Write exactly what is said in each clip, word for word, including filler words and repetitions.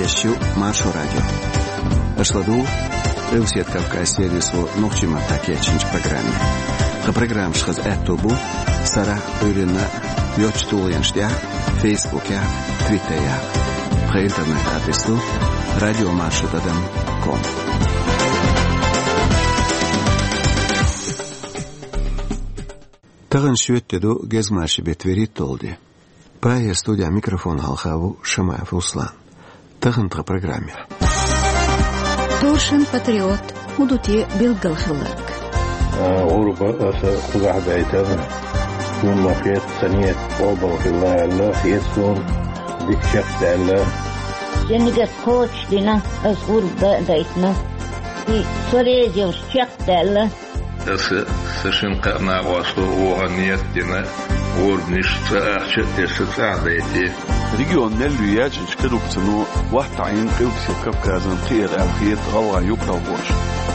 Ещё Маршо радио. Ашладу Русет Кавказ сервису Нохчима такечинч программе. Ха программ шхаз этобу Сара Урина Йочтулянштя Фейсбуке, Твиттере. Ха интернет адресу радиомаршо точка ком. Тагын шүттеду гезмаши бетверит толди. Прая студия микрофон Халхаву Шамаев Руслан. Тагын тга программе. Торшин патриот мудути билгалхылык. غربة خزع بعتها يوم ما فيت ثانية قابل في الله الله يسون ديك شخص الله جنجة كوتش دينا از غربة دايتنا في سوريا جو شخص الله أس سشن قنا واسو وغنيت دينا غربنيش تأخش تسعة دايتي ريجيون نلوياج نشكلو بتنو واحد عين قيود في كفكازن خير الخيط غلغة يبرا وغوش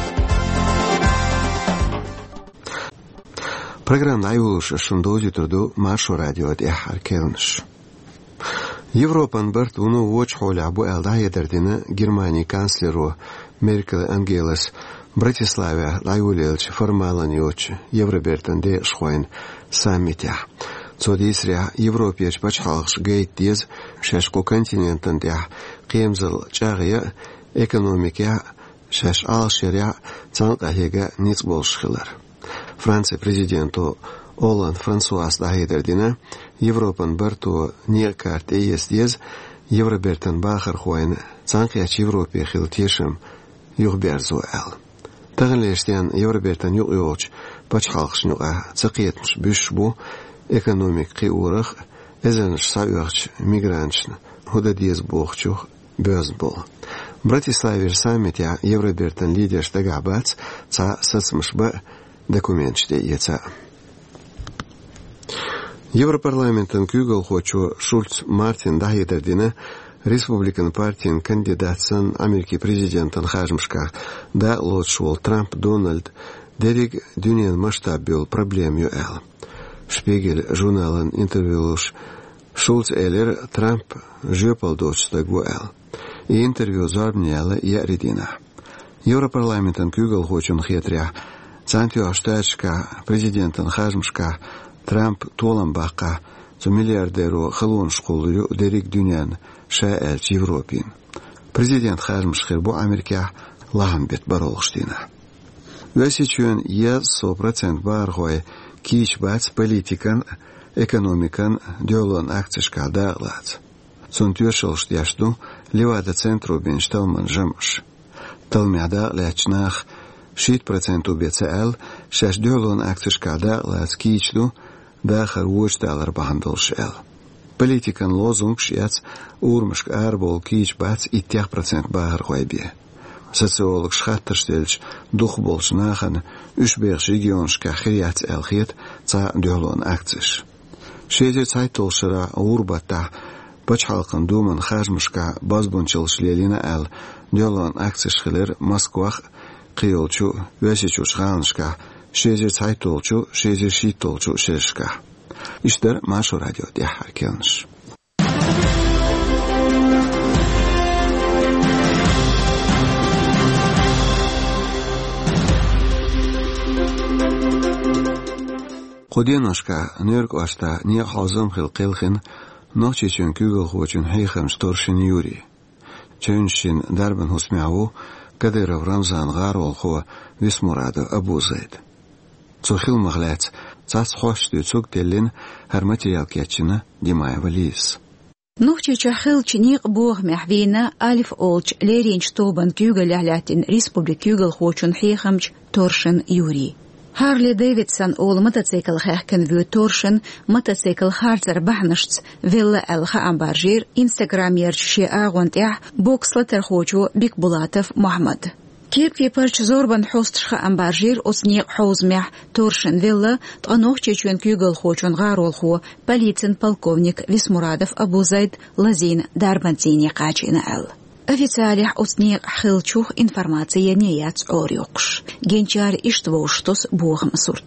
Программа Айвуш Шундози труду Маршо радио дехар келнш. Европан Берт уну воч холя бу элдая дердина Германии канцлеру Меркель Ангелас Братиславе Лайулелч формалан йоч Евробертан де шхойн саммитя. Цодисря Европеч бачхалш гейт диз шашко континентан де кемзел чагыя экономика шаш алшеря цанкахега ниц болшхылар. Франция президенту Оланд Франсуас Дахидердина Европан Барту Ниркарт Эйес Евробертан Бахар Хуайн Цанкияч Европе Хилтешем Юхберзу Эл. Тагылештен Евробертан Югйоч Бачхалхшнуга Цакиетмш Бюшбу экономик Киурах Эзенш Савьяч Мигрантшн Худадиез Бохчух Бёзбол. Братиславир саммитя Евробертан лидерш Дагабац Ца Сацмшба документчте яца. Европарламентын күгіл хочу Шульц Мартин Дахидердина Республикан партиян кандидатсан Америки президентын хажмшка да лотшуол Трамп Дональд дерек дүниен масштаб бил проблем ю эл. Шпигель журналын интервьюлуш Шульц элер Трамп жөпал дочта гу эл. И интервью зарбнялы яридина. Европарламентын күгіл хочун хетря Цантио штачка президентын хажмшка Трамп толамбаққа цо миллиардеру хылуын школу дерек дүниян шаэлч Европин. Президент хажмшхыр бу Америка лахын бет баролғыштина. Вәсичуен е сто процент бар ғой кич бац политикан, экономикан дёлон акцишка дағлац. Цон тюшылшт яшту левада центру бен шталман жымш. Талмяда лячнах шесть процентов би си эл шаш дёлон акцишка дағлац кичду дахар уочталар бахандылш эл. Политикан лозунг шияц урмышк арбол кич бац иттях процент бағыр қойбе. Социолог шхаттырштелч дух болш нахан үш беғш регионшка хиряц элхет ца дёлон акциш. Шезе цайтолшыра урбата бач халқын думан хажмышка базбунчылш лелина эл дёлон акциш хилер Москвах қиолчу вәсичу шғанышка шезе цайтолчу шезе шитолчу шешка. Иштер Маршо радио дехар келнш. Qudinashka Nürk ashta nie hazım khil qilxin nochi chun kügel khochun heykham storshin yuri. Chönshin darban husmiavu Kadirov Ramzan Garol kho Vismurado Abu Zaid. Цохил маглац цац хошты цук делин хар материал кячина Димаева Лис. Нухчи чахил чиник бог махвина алиф олч леринч тобан kügel аhlатин республик kügel хочун хейхамч Торшин Юрий. Харли Дэвидсон ол мотоцикл хэхкен вю Торшин мотоцикл харцер бахнашц вилла элха амбаржир Инстаграм ярчши агонтях бокслатер хочу Бикбулатов Мухаммад. كيف كيبرش زوربان حوستشخ أمبارجير أصنيق حوزمح تورشن فيلا تغنوخ تشيشون كيغل خوشون غارول خو بليتن полковник Висмурадов Абу Зайд Лазин Дарбантини قاچين أل официалих أصنيق خلچوخ информация نيات أوريوقش جنچار إشتووشتوس بوغم سورت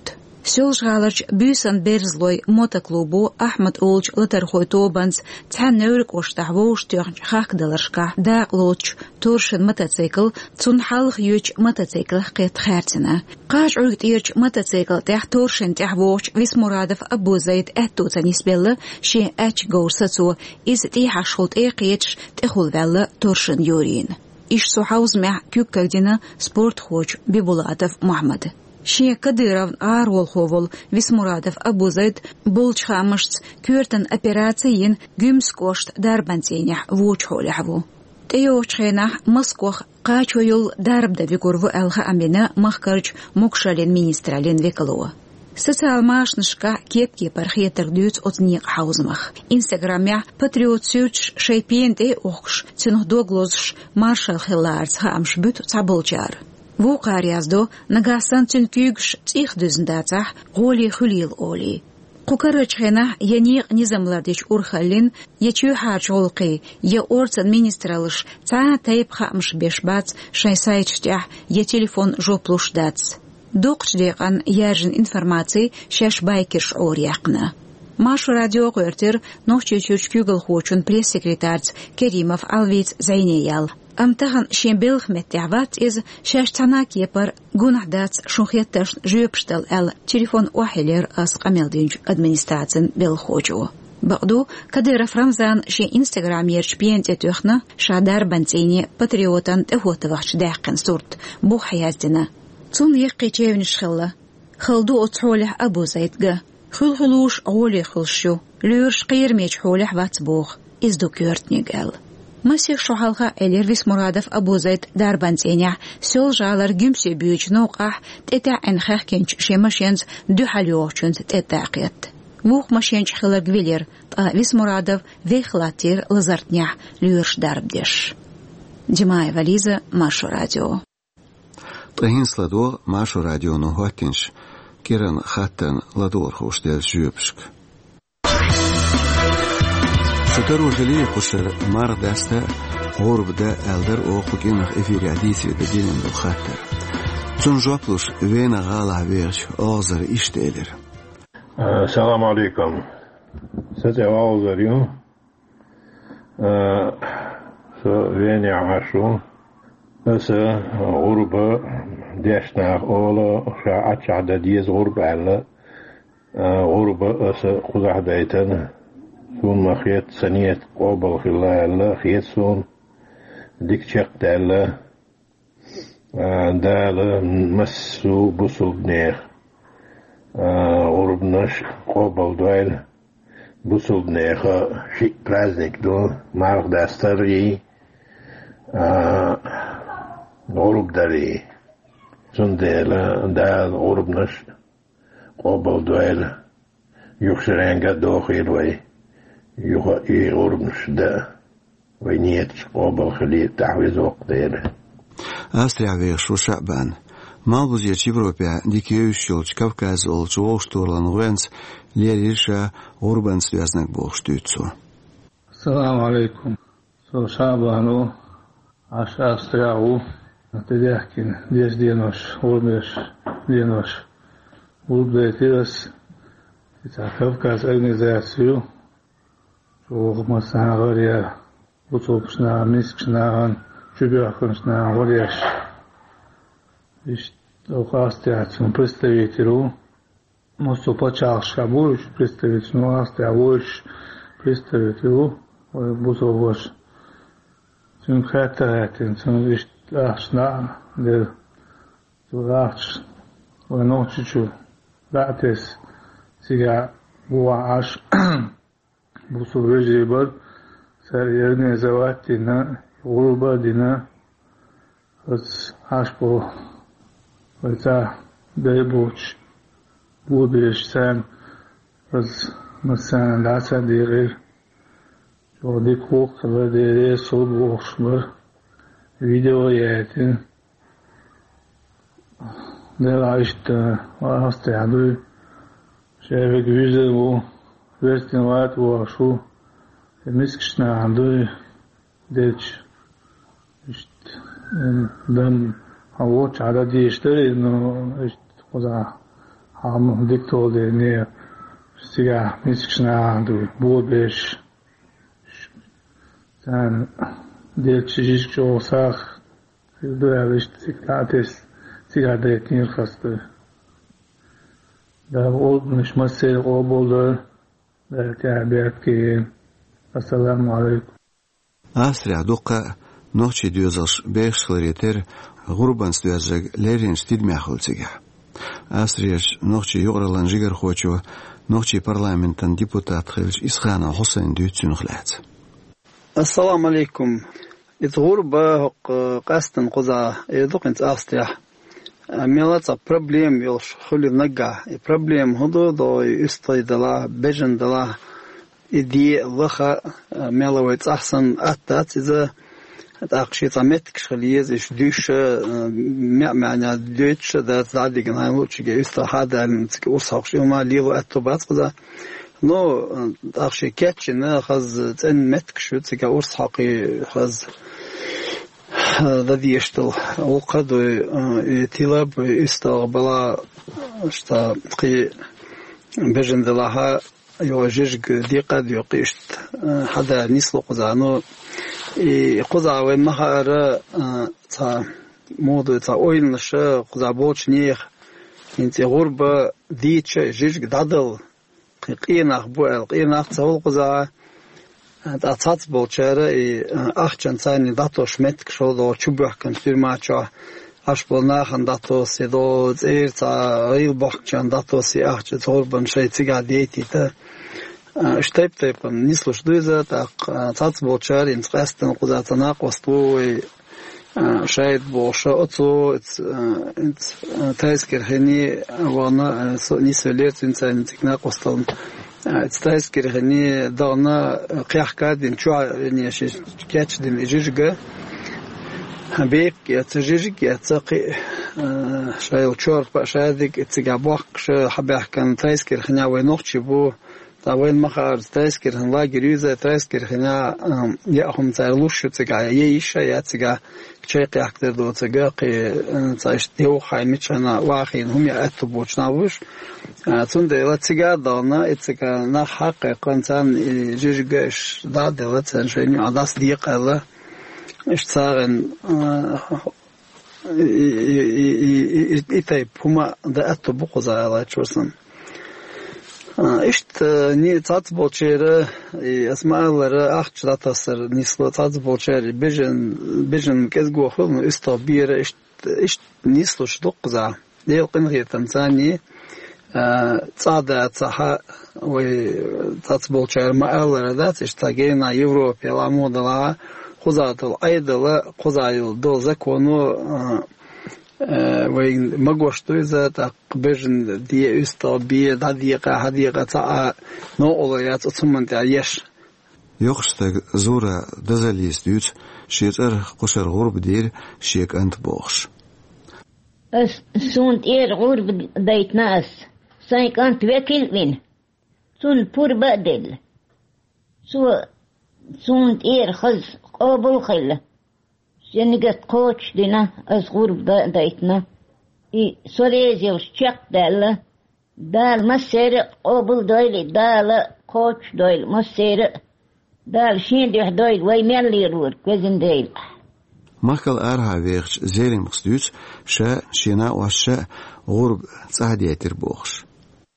Сёлжгаларч бюсэн берзлой мотоклубу Ахмад Олч латархой тобанс цан нөрк оштахвош тёрч хакдаларшка да лоч туршин мотоцикл цун халх юч мотоцикл кет хартина. Каш уйт ирч мотоцикл тях туршин тахвош Висмурадов Абузайд эттуца нисбелла ши эч горсацу из ти хашхолт экич техулвелла туршин юрин. Иш сухауз мя кюккагдина спорт хоч Бибулатов Мухаммад. Ши Кадыров Арволховол Висмурадов Абузайд болчхамышц кюртен операцийин гюмскошт дарбантеня вучхолехву. Теочхенах Москох качоюл дарбда вигурву элха амина махкарч мукшалин министралин векалуа. Социал машнышка кепки пархетер дюц от них хаузмах. Инстаграмя патриот сюч шейпиенте охш цинух доглозш маршал хиларц хамш бют цаболчар. Вукар яздо нагасан цин кюгш цих дүзндацах голи хулил оли. Кукарачхена яниq низамлардич урхалин ячу харчолqi я орцан министралыш ца тайп хамш бешбац шайсайчтях я телефон жоплушдац. Доqchdеqan яжин информации шаш байкерш оряqna. Машу радио квартир нохчучуч кюгл хочун пресс-секретарц Керимов Алвиц Зайнеял. Амтахан шембелх меттяват из шаштана кепар гунахдац шухетташ жюпштал эл телефон уахилер ас камелдинч администрацин белхочу. Бaqdu Кадыров Рамзан ши Инстаграм ерч пиенте төхна шадар бантини патриотан тэхотавахч дайқын сурт бу хаяздина. Цун еққи чевниш хилла. Хилду отхолях Абузайдга. Хулхулуш оли хулшу. Люрш қирмеч холях вацбух. Изду кёртниг эл. Масих шухалха элер Висмурадов Абузайд дарбантеня сёл жалар гюмсе бүйч ноқах тета энхах кенч шемашенц дюхалёчунц тетақет. Вух машенч хилар гвилер та Висмурадов вехлатир лазартня люрш дарбдеш. Димаева Лиза, Машу радио. Тахин сладор Машу радио нохотинш киран хаттан ладор хоштел жюпшк. Шутару жили кушер мар даста غربدا элдер оқугинах эфир адиси дединен бу хаттар. Цун жоплуш вена гала верш озер иштелер. Салам алейкум. Сате озер ю. Э со веня ашу. Ас غربة ديشنا أولا شا أتشعد ديز غربة على غربة أس قزح دايتنا سون ما خيط سنية قابل خلا على خيط سون ديك شق دالا دالا مسو بوصل بنيخ غرب نش قابل دوال بوصل بنيخ شيء برازنك دو مارغ داستري غرب داري زندلا دال غرب نش قابل دوال يخسرين قد داخل وي يخ إيه غرب نش دا وينيت قابل خليه تعويض وقت ديره أسترع ويشو شعبان مالبوز يش Европа дикеющилч Кавказ олч Волштурлан Венц лериша Урбан связанных болштуцу. السلام عليكم. سو شعبانو عش أسترعو تدحكين ديش دينوش ورميش دينوش وربدايتيرس تاع كافكاز أورغانيزاسيو شو مثلا غير بطوبشنا ميسكشنا جبيركنشنا وريش إيش أوقاستياتون представителю мосту почалша больш представителю осталось представителю бузовош тем хатаатен тем иш ашна де тураш воночичу датес сега буаш бузовежебар сарьерне заватина урбадина ас ашпо это дайбуч будешь сам раз مثلا لحظه دیگر جوری کوک و دیگه صبح وقتمر ویدیو یادین نرایشت و هستیادوی شاید گویزه و وقتی وقت و شو میسکش نهادوی دیچ دم هوا چهارده دیشتری نو خدا هم دكتور ده سيجا ميسكشنا عنده بوبش سان ديت شيش جو ساخ ده بيش سيكاتس سيجا ده كين خسته ده أول مش مسير قبول ده ده تعبير كين السلام عليكم أسرع دقة نوتشي ديوزش بيش خلريتر غربان ستوازج ليرين ستيد ميخولتسيجا أسريش نوتشي يغرلان جيجر خوچو نوتشي برلمانتن ديبوتات خلج إسخانا حسين ديوتسون خلات السلام عليكم الغربة قاستن قزا يدوق انت أستيح ميلاتsa проблем يلش خلي نجا проблем هدو دو يستي دلا بجن دلا إدي لخا ميلويت أحسن أتات إذا أقشي تمتك خليز إيش دوش معنى دوتش ده زادي جناي لوتش جيست هذا المسك أوسخ شو ما ليلو أتوبات قذا نو أقشي كاتش نه خز تن متك شو تك أوسخي خز هذا يشتل وقد تلاب استقبلا شتا قي بجن دلها يوجج دقة يقيشت هذا نسل قزانو قزا وين مهارة تا مود تا أويل نش قزا بوش نيخ انت غربة ديتش جيج دادل قيناخ بوال قيناخ تقول قزا أتصل بوشرة أخشن ثاني داتو شمتك شو دو شبه كان في ماتشة أشبه ناخن داتو سيدو زير تا غير بخشن داتو سي أخشن تقربن شيء تيجا ديتي تا اشتايب تايب نسلوش دوزة تا أتصل بوشرة إنتقاستن قدرتنا قوستو شايد بوشة أتو إنت تايسكر هني وانا نسوليت إنسان تكنا قوستن تستايسكر هني دانا قياح كادين شو يعني شيء كاتش دين إجيجة بيك يتجيجك يتسقي شايل شور باشادك تجابوك شو حبيح كان تايسكر هني وينوخش بو تاوين مخار تايسكر هن لا جريزة تايسكر هني يأهم تايلوش تجا ييشة يتجا شيء قياح كتير دو تجا قي تايش ديو خايمتشنا واخين هم يأتوا بوشناوش تونده لا تيجا دانا اتيجا نحقق كنتان جيجش داد لا تنشيني عداس ديق الله اشتغل إتاي بوما دأتو بقزا الله تشوسن إشت ني تاتبو تشير اسمع الله أخش لا تصر نسلو تاتبو تشير بيجن بيجن كذبو خلنا استابير إشت إشت نسلو شدقزا ديل قنغي تنساني صعدة صحة وتطبول شعر مألرة ذات اشتاقينا يوروبيا لامودلا قزات الأيدلا قزايل دول زكونو وين مقوشتو إذا تقبجن دي استابية دقيقة هديقة تاع نوعليات أصمن تعيش يخشتك زورة دزاليس ديوت شيتر قشر غرب دير شيك أنت بوخش سونت إير غرب دايت ناس سايكانت وكيل وين سون بور بدل سو سونت إير خز قابل خيل شنقت قوش دينا از غرب دايتنا إي سوريزي وشيك دال دال مسير قابل دايلي دال قوش دايل مسير دال شين ديح دايل وي ميلي رور كوزن دايل ماكل أرها ويخش زيرين مخصدوت شا شينا وشا غرب صعدية بوخش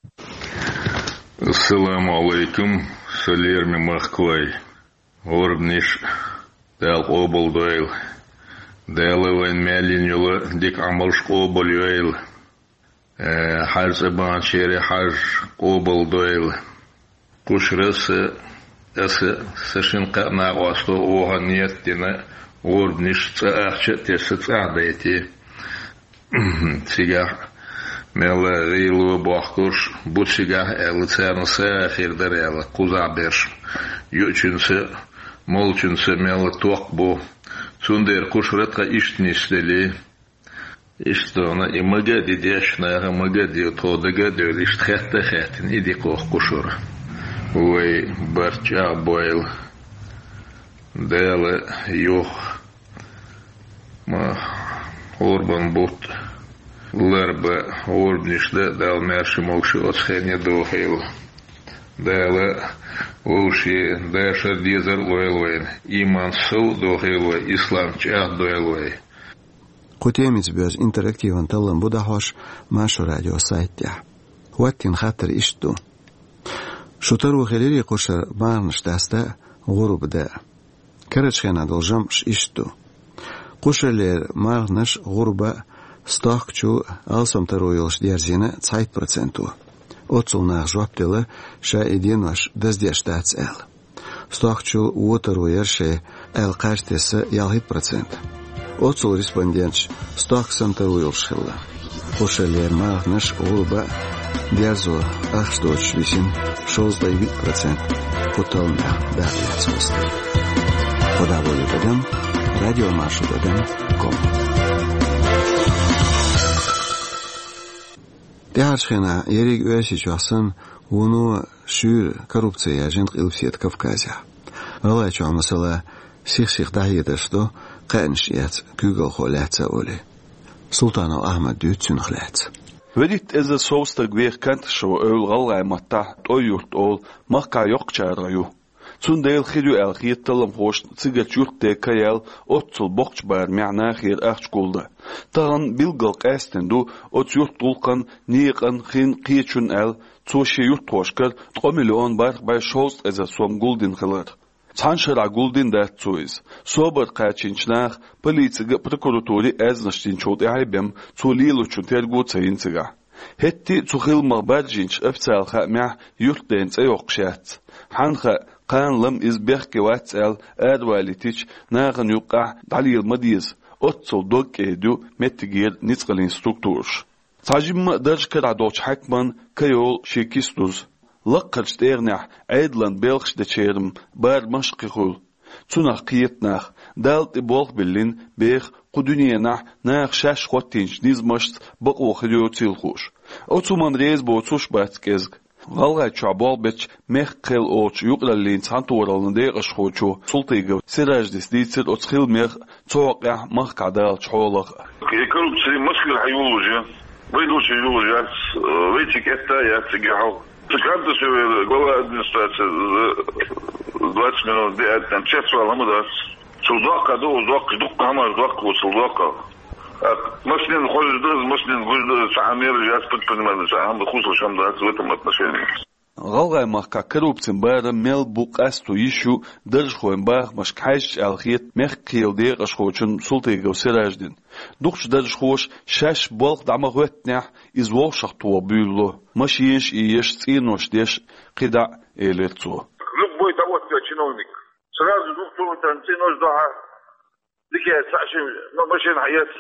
السلام عليكم سلير من مخكوي غرب نيش دال قوبل دويل دال وين مالين يولا ديك عملش قوبل يويل حاج ابان شيري حاج قوبل دويل قشرس اس سشن قنا واسطو اوها نيت دينا غرب نيش تأخش تسعة ديتي سيجا ملا ريلو باخكوش بوتشيجا التسان ساخر دريلا قوزا بيرش يوتشنس مولچنس ملا توقبو سوندير قشرتها اشتنيشتلي اشتونا امغادي ديشنا امغادي تودغادي اشتخت خاتن ايدي قوخ قشور وي برچا بويل دال يوخ ما أوربان بوت Ларба орбнишда дал мерши молши отхене дохил. Дала уши дашар дизер лойлвайн. Иман су дохилвай, ислам чах дойлвай. قتيمت بيز انتراكتيفن تلن بوداهوش ماشو راديو سايتيا واتين خاطر اشتو شوترو خليلي قشر بارنش داستا غروب دا كرش خينا دلجمش اشتو قشر لير مارنش غربة ستاقچو алсам ترو يلش ديارزينا цайт проценту отцул нах жваптелы ша единваш даздештац эл ستاقچو уотеру ерше эл qaштесы ялхит процент отцул респондентш ستاقсам ترو يلشхилла قشر لير مارنش غربة ديارزو ахшточ висин шоздай вит процент хотална дахлец хостер خدا بولی بدم رادیو ماشو بدم کم دیارش خینا یریگ اوشی چوحسن ونو شور коррупция جنق الفسيت كفكازيا رلای چو مثلا سيخ سيخ دهی دشتو قنشيات كوغل خولاتsa اولي سلطان احمد دوتسن خلات وديت از سوستر گویر کانت شو اول رلای متا تویورت اول مخا یوقچارایو Toen deel gidu el giet telem host ziget jurt de kayel otsel bochbar ma'na khir achkulda. Taran bilgal qasten du ot jurt tulkan niqan khin qichun el tsoshi jurt toshkar trois million bar bay shost ez som guldin khalar. Tsanshara guldin dat tsoiz. Sober qachinchnar politsiga prokuratori aznashtin chod aybem tsolilu chun tergu tsayintsiga. Hetti tsukhil mabarjinch afsal kha ma jurt den tsayoqshat. Hanqa قان لم إزبخ كواتسال أدواليتيش ناغن يقع دليل مديز أتصل دوك إيدو متغير نتقلين ستركتورش تاجم درج كرا دوش حكمان كيول شيكيستوز لقرش تيرنح عيدلان بيلخش دچيرم بار مشقيخول توناخ قيتناخ دالت بولخ بلين بيخ قدونيناح ناخ شاش خوتينش نيزمشت بقو خديو تيلخوش أتصمان ريز بوتسوش باتكيزگ Valgay çabal beç mehqel oç yuqlalin santoralın değiş xoçu sultayga sirajdis ditsir otsxil meh çoqa mahqadal çoğlaq коррупция мышкил hayuluja выйдучи юлja вейчик это я цигал циканта что глава администрации двадцать минут де часвал амдас судока до удок дук хамар дук судока Мыслен хождыз, мыслен хождыз, самир жас подпонимали, сам хусл шамдас в этом отношении. Галгай махка коррупциям бара мел буқасту ишу държхоем бах машкайш алхиет мехкил деғаш хочун султайгау сираждин. Духш държхош шаш болх дама хуэтнях из волшах туа бюлло. Машиеш и еш цинош деш қида элерцо. Любой того чиновник. Сразу двух тумтан цинош доа. Дикия сашим, но машин хаят.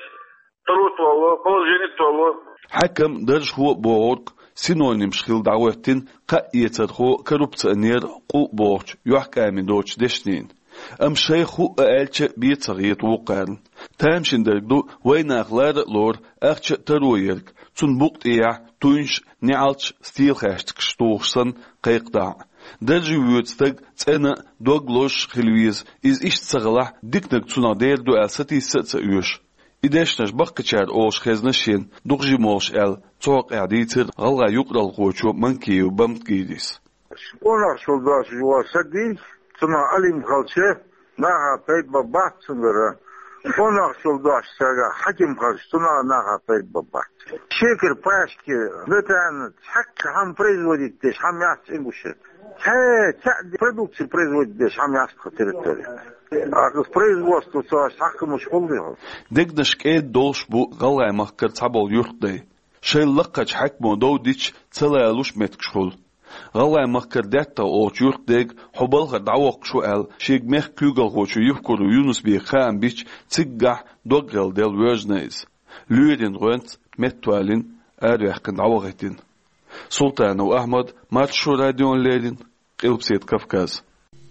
حكم درج هو بورق سينونيم شخيل دعوتين قائيتر هو كروبت نير قو بورج يحكى من دوش دشنين ام شيخ هو ألش بيتغيت وقارن تامشن درجدو وين أغلار لور أخش ترويرك تون بوقت إياه تونش نعالش ستيل خاشتك شتوخسن قيقدع درج ويوتستغ تسأنا دوغلوش خلويز إز إشت سغلح ديكنك تسونا دير دو ألستي ستسا يوش إداشنش بقتشار أوش خزنشين دغجي موش أل توق عديتر غلغا يقرأ الغوشو منكي وبمت جيديس Ona soldaş yuvasadı, sonra alim kalça, naha peyt babat sınırı. Ona soldaş saga hakim kalça, sonra naha peyt babat. Şekir paşki, lütfen hak ham производит деш, ham яс ингуши. Ча, ча, продукции производит деш, ham яс по территории. А с производством со хакым школы. Дегнаш кед долш бу галай махкар цабал юртдай. Шел лакач хакмо додич целая луш меткшхул. غالي مخكر داتا او جورت ديگ حبالغ دعوق شو ال شيك مخ كوغل غوشو يفكر يونس بي خام بيش تسقع دوغل ديل ويرجنيز لودين غونت متوالين اريحكن دعوغتين سلطان واحمد ماتشو راديون ليدين قلب سيد كفكاز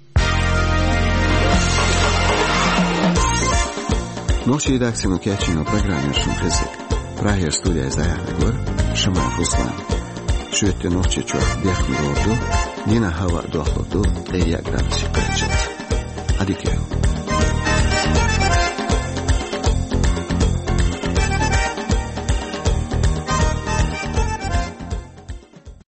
Noći redakcijno kjačino programir šum Hezek. Prahir studija izdaja Gor, Šamar Ruslan. Šuete noći čuo djehnu rodu, njena hava dohlodu, te jak da si prečet. Adikeo.